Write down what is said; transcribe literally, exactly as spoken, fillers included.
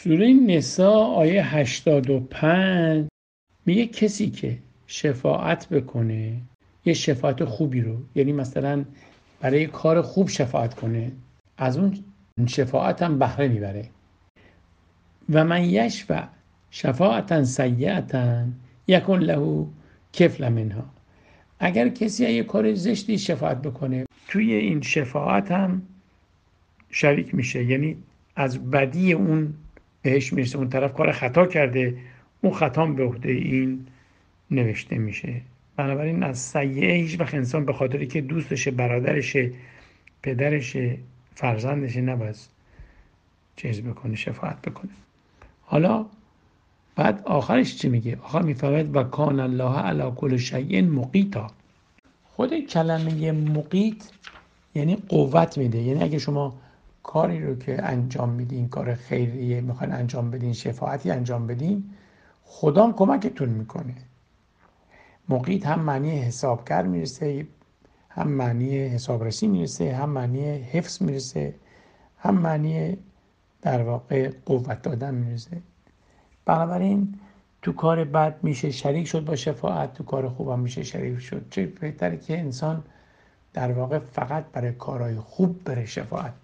سوره نساء آیه هشتاد و پنج میگه کسی که شفاعت بکنه یه شفاعت خوبی رو، یعنی مثلا برای کار خوب شفاعت کنه، از اون شفاعت هم بهره میبره. و من یشفع شفاعتا سیئتا یکن له کفل منها. اگر کسی یه کار زشتی شفاعت بکنه، توی این شفاعت هم شریک میشه، یعنی از بدی اون بهش میرسه. اون طرف کار خطا کرده، اون خطا به عهده این نوشته میشه. بنابراین از سیئه هیچ وقت انسان به خاطری که دوستشه، برادرشه، پدرشه، فرزندشه نباید چیز بکنه، شفاعت بکنه. حالا بعد آخرش چی میگه؟ آخر میفهمد و کان الله علی کل شیء مقیتا. خود کلمه مقیت یعنی قوت میده. یعنی اگه شما کاری رو که انجام میدین، کار خیریه میخواین انجام بدین، شفاعتی انجام بدین، خدا هم کمکتون میکنه. مقیت هم معنی حسابگر میرسه، هم معنی حسابرسی میرسه، هم معنی حفظ میرسه، هم معنی در واقع قوت دادن میرسه. بنابراین تو کار بد میشه شریک شد با شفاعت، تو کار خوب هم میشه شریک شد. چه بهتره که انسان در واقع فقط برای کارهای خوب بره شفاعت